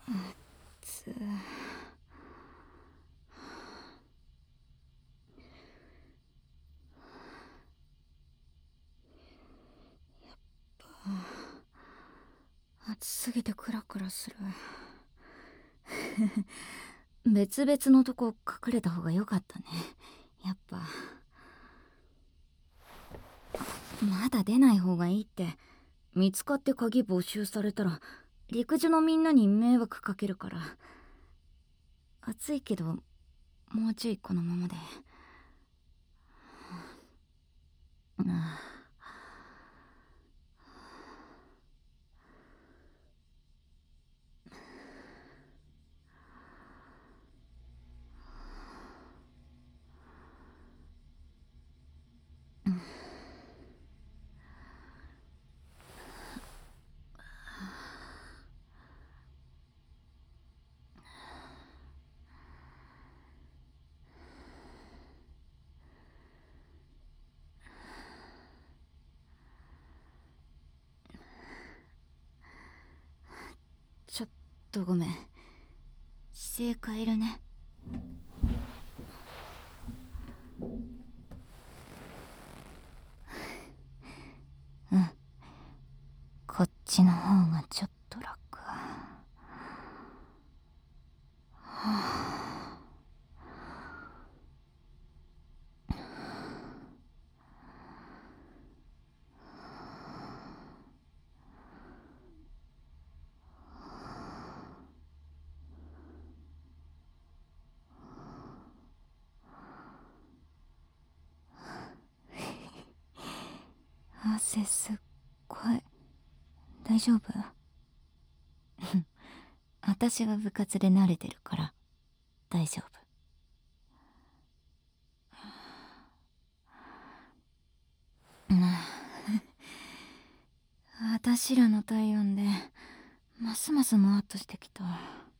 つ暑すぎてクラクラする。別々のとこ隠れた方が良かったね。やっぱまだ出ない方がいいって。見つかって鍵没収されたら陸樹のみんなに迷惑かけるから。暑いけどもうちょいこのままで。ちょっとごめん。姿勢変えるね。うん、こっちの方がちょっと楽。汗すっごい。大丈夫？私は部活で慣れてるから大丈夫。私らの体温でますますもわっとしてきた。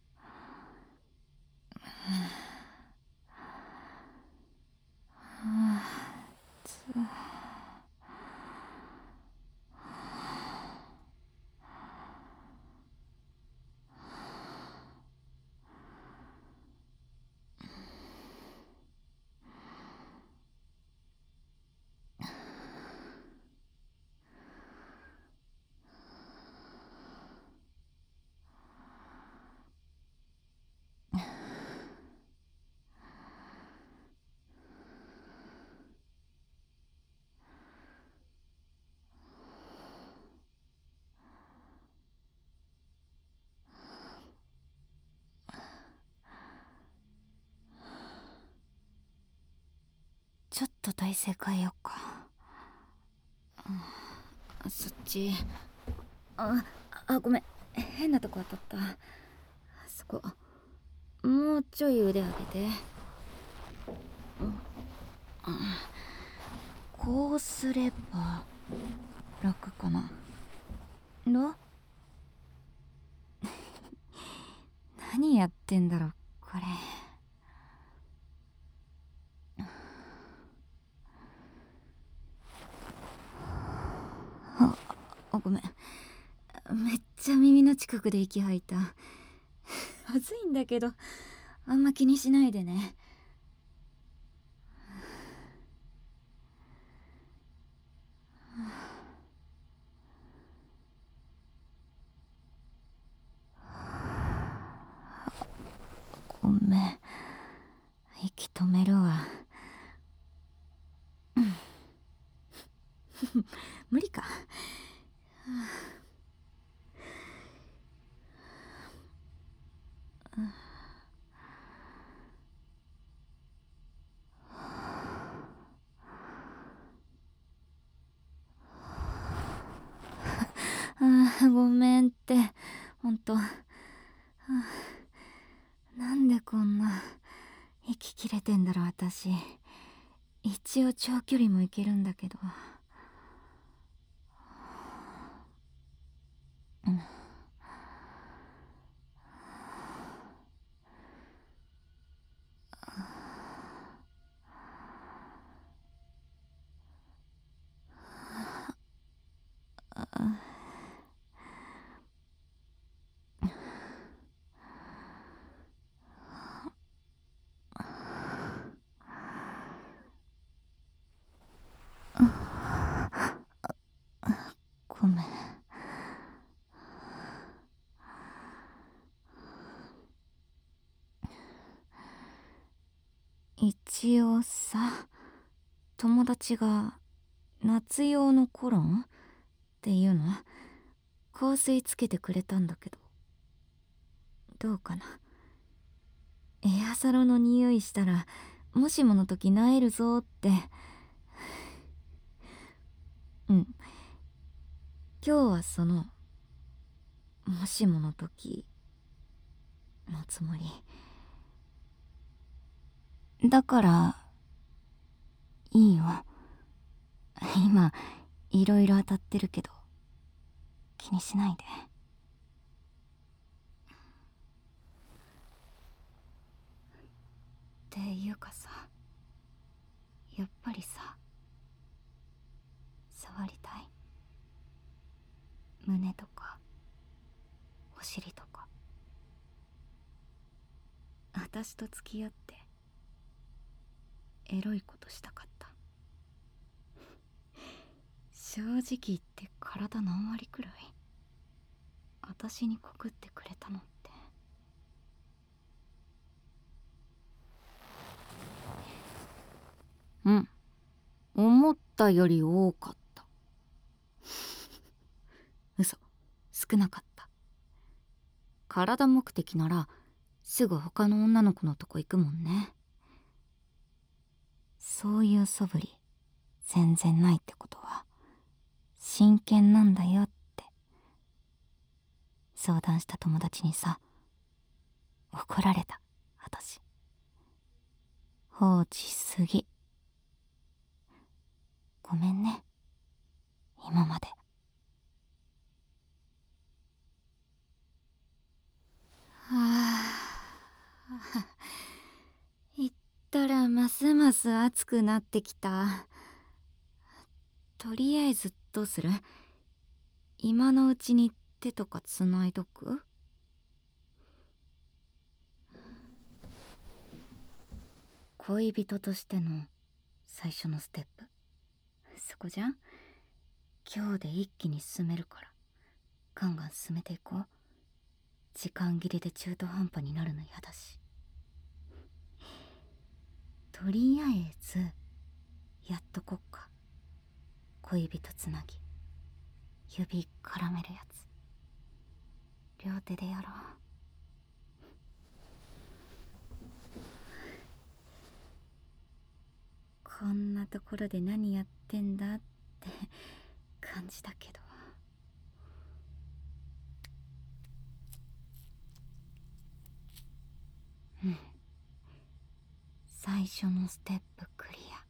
ちょっと体勢変えようか。そっち。ごめん、変なとこ当たった。そこもうちょい腕上げて。こうすれば楽かな。どう？何やってんだろこれ。ごめん、めっちゃ耳の近くで息吐いた。恥ずいんだけどあんま気にしないでね。ごめん、息止めるわ。無理か。ごめんってほんと。なんでこんな息切れてんだろ私。一応長距離も行けるんだけど。 一応さ、友達が夏用のコロンっていうの香水つけてくれたんだけど、どうかな。エアサロの匂いしたらもしもの時萎えるぞって。うん、今日はそのもしもの時のつもりだから。いいよ、今いろいろ当たってるけど気にしないで。っていうかさ、やっぱりさ、触りたい。胸とかお尻とか。私と付き合ってエロいことしたかった。正直言って体何割くらい私に告ってくれたのって。うん、思ったより多かった。嘘、少なかった。体目的ならすぐ他の女の子のとこ行くもんね。そういう素振り全然ないってことは真剣なんだよって相談した友達にさ、怒られた。私放置しすぎ。ごめんね、今まで。はあ、言ったらますます暑くなってきた。とりあえずどうする？今のうちに手とかつないどく？恋人としての最初のステップ、そこじゃん。今日で一気に進めるからガンガン進めていこう。時間切れで中途半端になるの嫌だし。とりあえずやっとこっか。恋人つなぎ、指絡めるやつ両手でやろう。こんなところで何やってんだって感じだけど。うん、最初のステップクリア。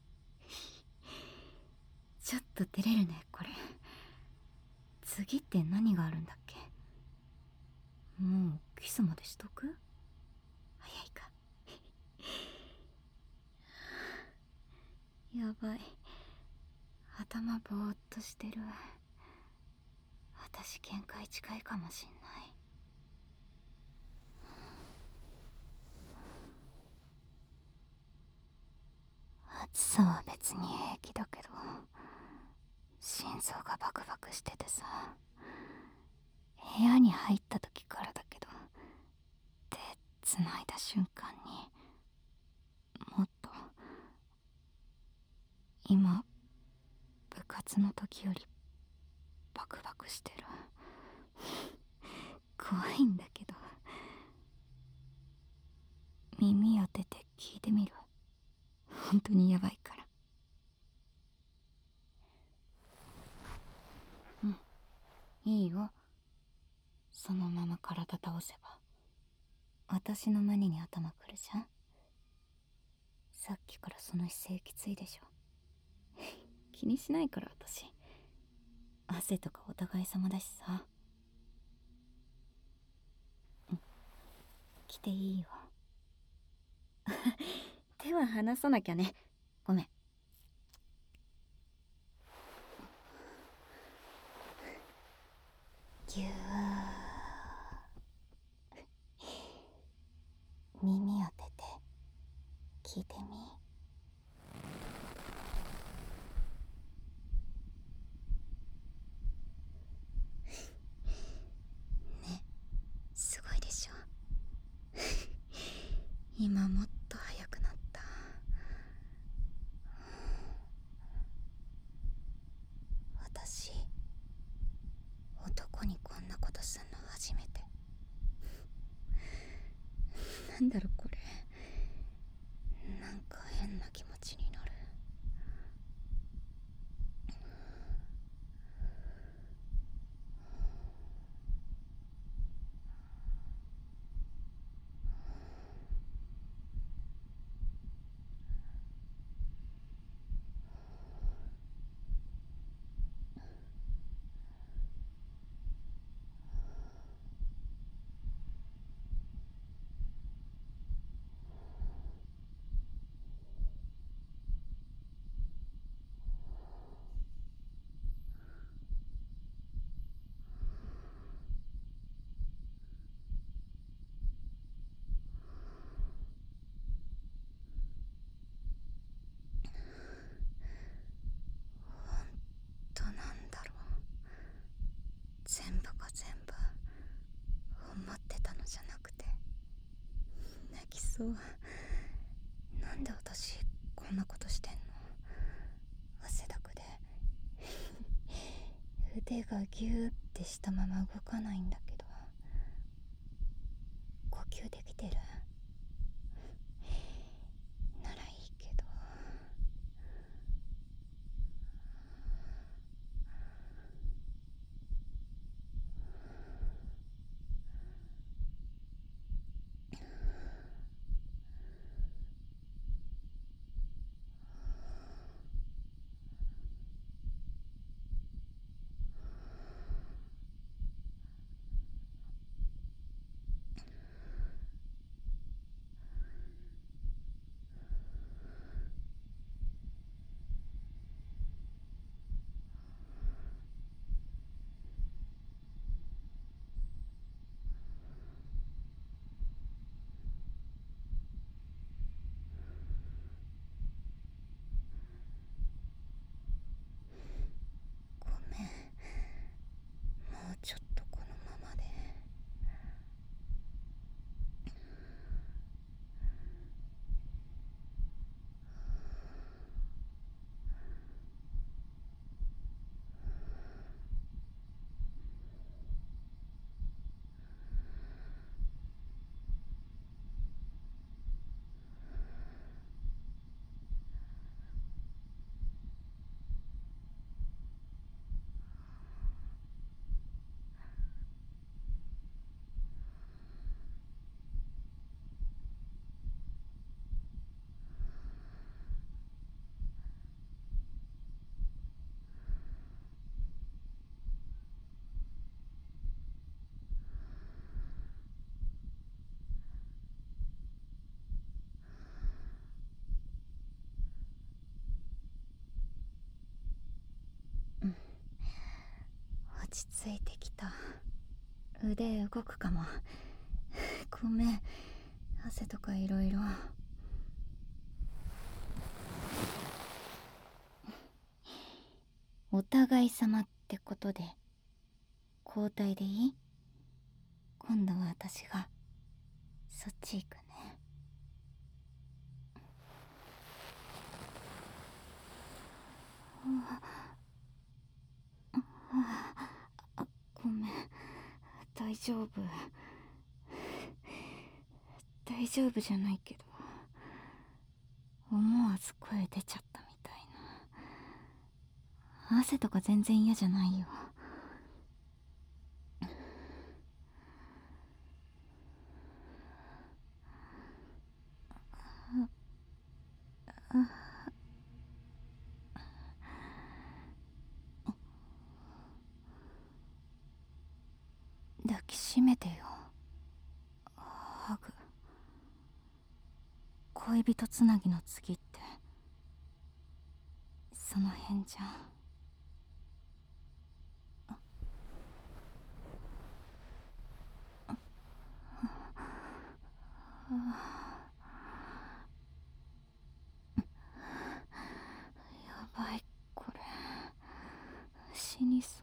ちょっと照れるねこれ。次って何があるんだっけ？もうキスまでしとく？早いか。やばい、頭ぼーっとしてる。私限界近いかもしんない。暑さは別に平気だけど心臓がバクバクしててさ。部屋に入った時からだけど、手つないだ瞬間にもっと、今部活の時よりバクバクしてる。怖いんだけど。耳当てて聞いてみる？本当にやばいから。うん、いいよ。そのまま体倒せば私の胸に頭くるじゃん。さっきからその姿勢きついでしょ。気にしないから私。汗とかお互い様だしさ。うん、来ていいよ。手は離さなきゃね。ごめん。ぎゅー。耳当てて聞いてみ。ね、すごいでしょ。今もっと速くなった。 なんだろこれ。なんか変な気持ちになる。なんだろう、全部が全部思ってたのじゃなくて。泣きそう。なんで私こんなことしてんの。汗だくで腕がギューってしたまま動かないんだけど、呼吸できてるならいいけど。ごめん、もうちょっとこのままで。落ち着いてきた。腕動くかも。ごめん、汗とかいろいろ。お互い様ってことで交代でいい？今度は私がそっち行くね。ごめん、大丈夫。大丈夫じゃないけど、思わず声出ちゃったみたいな。汗とか全然嫌じゃないよ。抱きしめてよ。ハグ。恋人つなぎの次ってその辺じゃん。やばい、これ死にそう。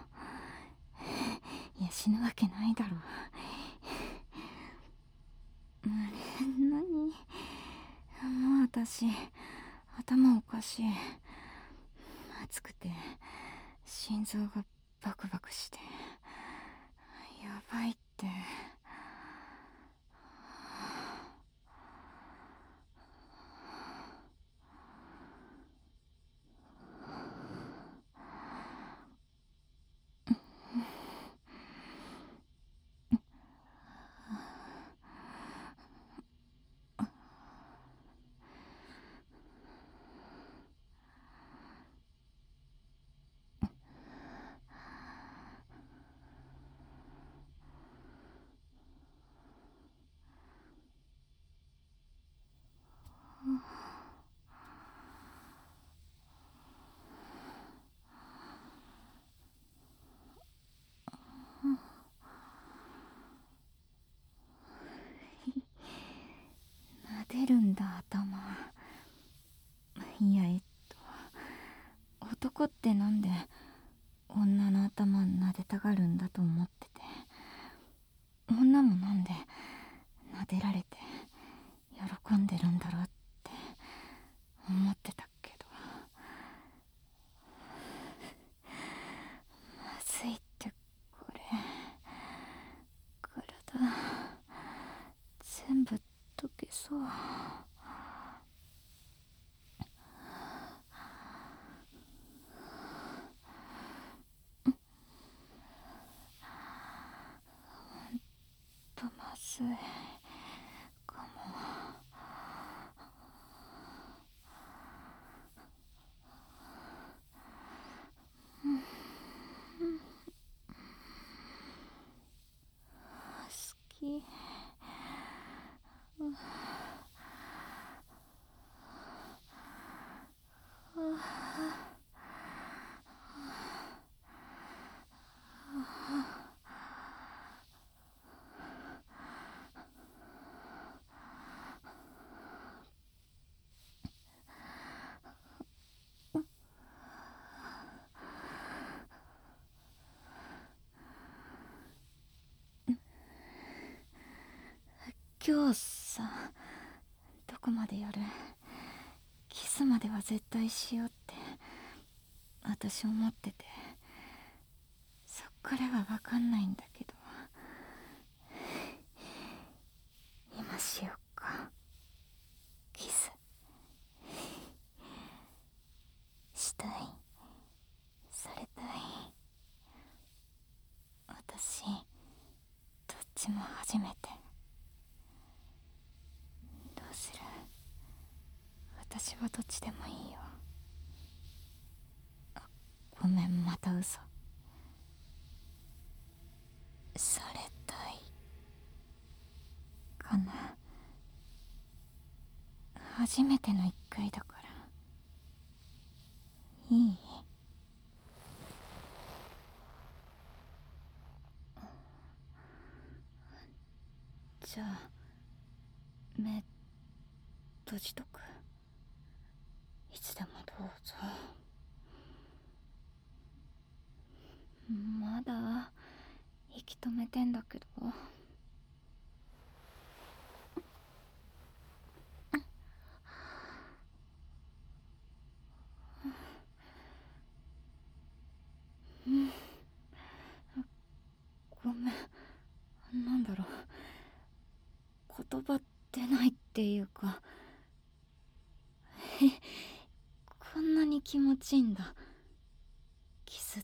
いや、死ぬわけないだろ。何、もう私頭おかしい。熱くて心臓がバクバクして、やばいって。 そう。まずいかも。好き。今日さ、どこまでやる？キスまでは絶対しようって私思ってて、そっからは分かんないんだけど、今しよっか。キスしたい、されたい。私どっちも初めて。どうする？私はどっちでもいいよ。ごめん、また嘘。されたいかな。初めての一回だからいい？じゃあ目閉じとく。いつでもどうぞ。まだ息止めてんだけど。ごめん、なんだろう、言葉出ないっていうか、こんなに気持ちいいんだキスって。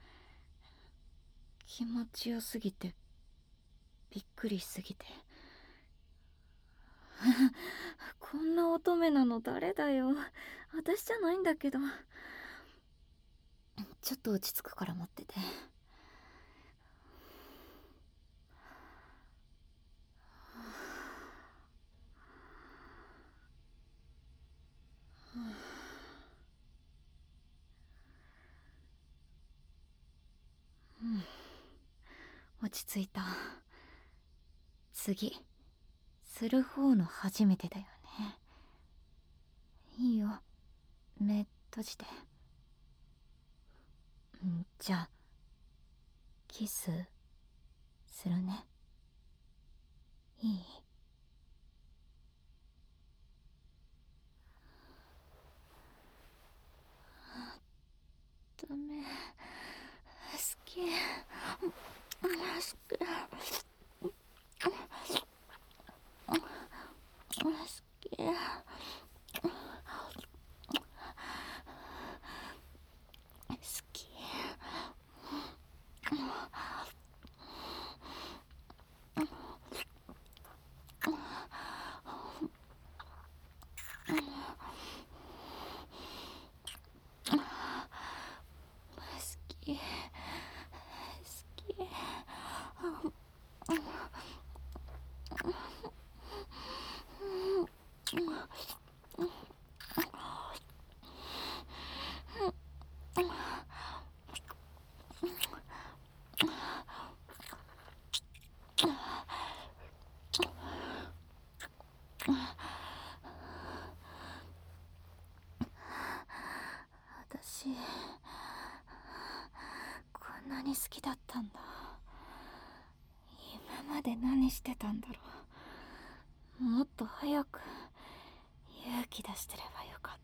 気持ちよすぎてびっくりしすぎてこんな乙女なの誰だよ。私じゃないんだけど。ちょっと落ち着くから待ってて。落ち着いた。次する方の初めてだよね。いいよ、目閉じて。じゃあキスするね。いい？ダメ、好き、好き、好き。好き。好き。私こんなに好きだったんだ。今まで何してたんだろう。もっと早く勇気出してればよかった。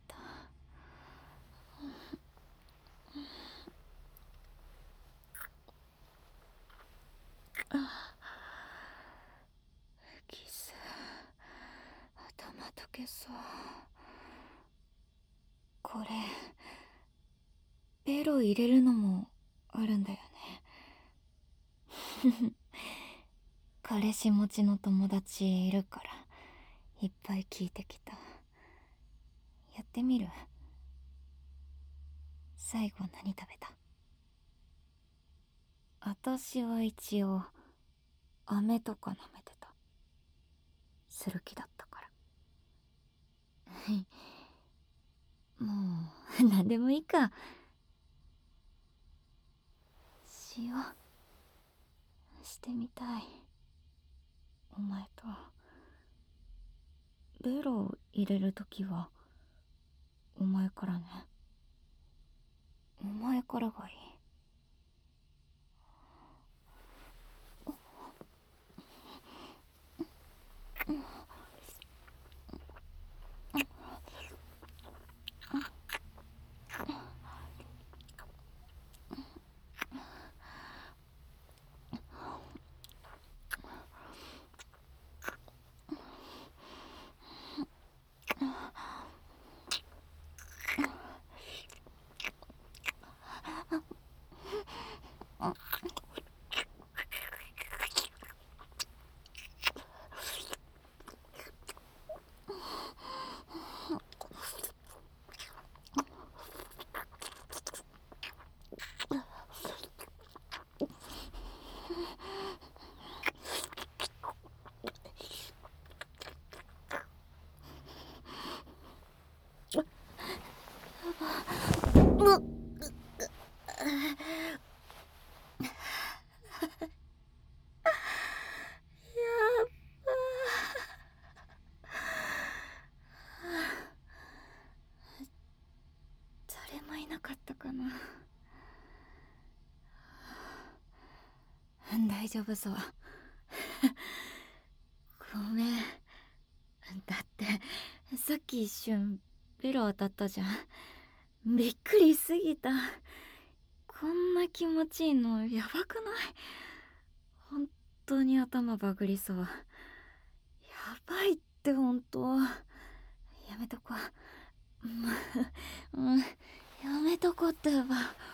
キスベロ入れるのもあるんだよね。彼氏持ちの友達いるからいっぱい聞いてきた。やってみる？最後何食べた？私は一応飴とか舐めてた。する気だったから。もう何でもいいか。しよう。してみたい。お前と。ベロを入れるときはお前からね。お前からがいい。誰もいなかったかな。大丈夫そう。ごめん。だってさっき一瞬ベロ当たったじゃん。びっくりしすぎた。こんな気持ちいいのやばくない？本当に頭バグりそう。やばいって本当。やめとこう。やめとこってば。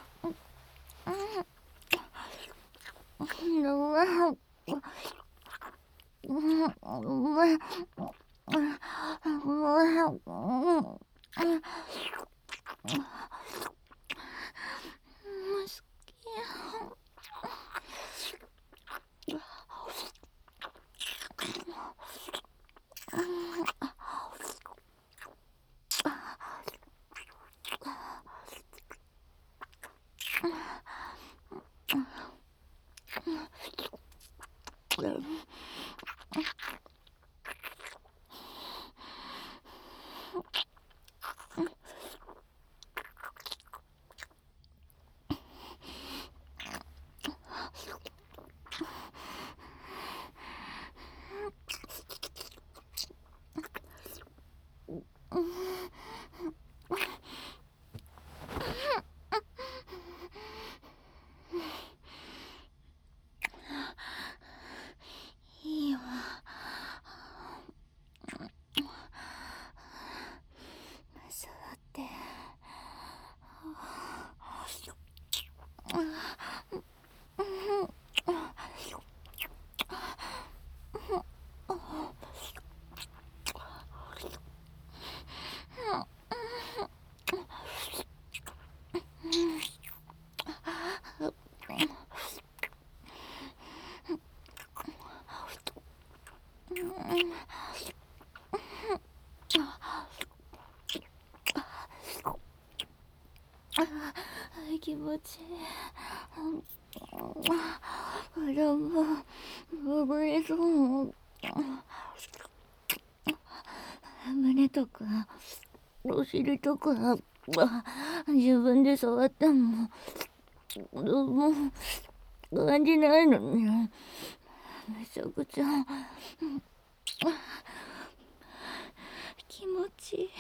いいよ。座って。気持ちいい。腹も震えそう。胸とかお尻とか自分で触ってもどうも感じないのね。めちゃくちゃ気持ちいい。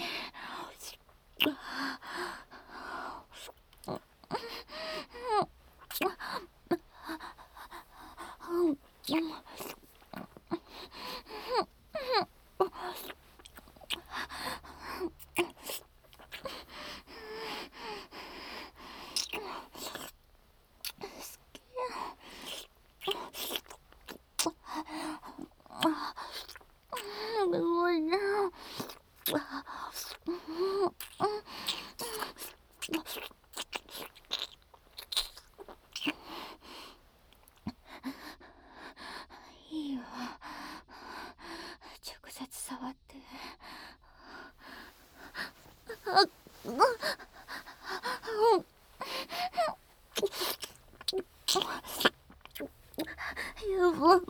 やば。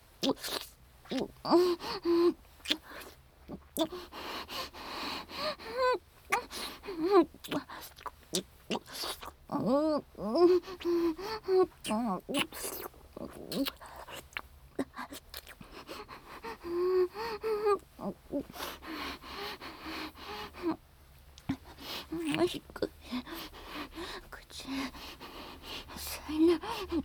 低い口最年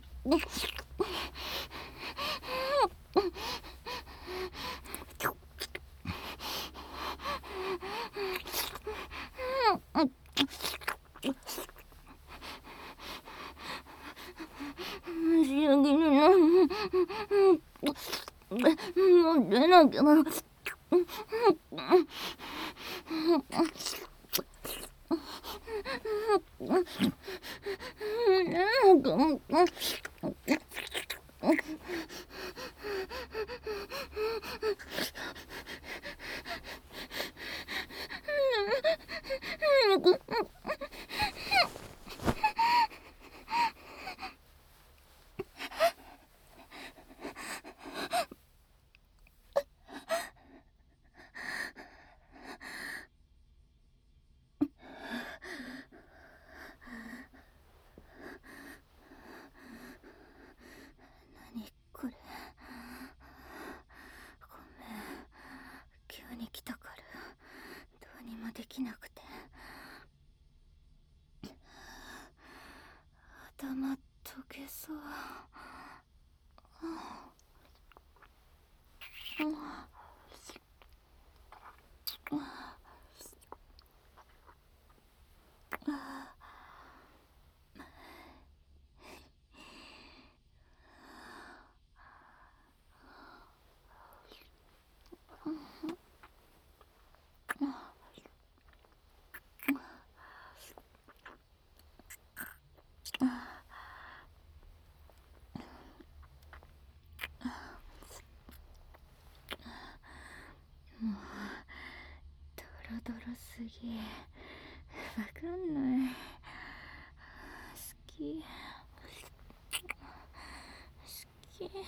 仕上げるな。もう出なきゃな。何これ。ごめん、急に来たからどうにもできなくて。頭溶けそう。もうドロドロすぎ。わかんない。好き好き。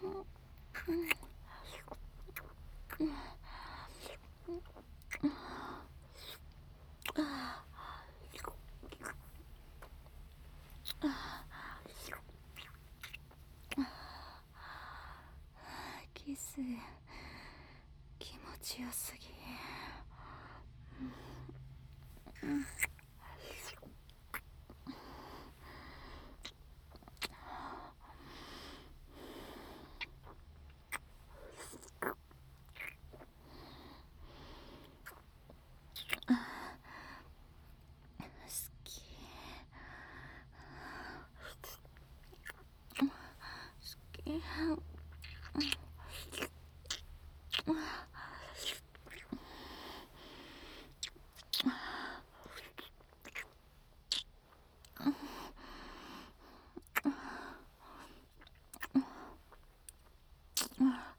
キス気持ちよすぎ。好き。